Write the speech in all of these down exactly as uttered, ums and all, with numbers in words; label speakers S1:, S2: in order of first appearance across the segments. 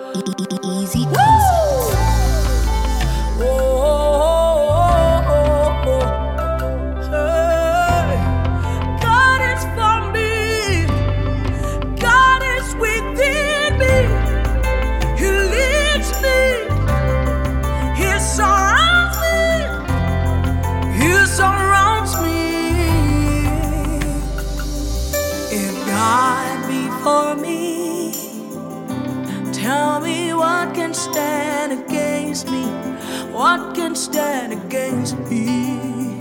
S1: Easy concepts.
S2: Oh, oh, oh, oh. Hey. God is for me. God is within me. He leads me. He surrounds me. He surrounds me. If God be for me, tell me what can stand against me? What can stand against me?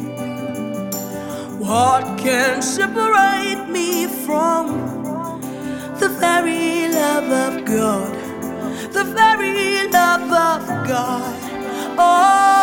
S2: What can separate me from the very love of God? The very love of God. Oh,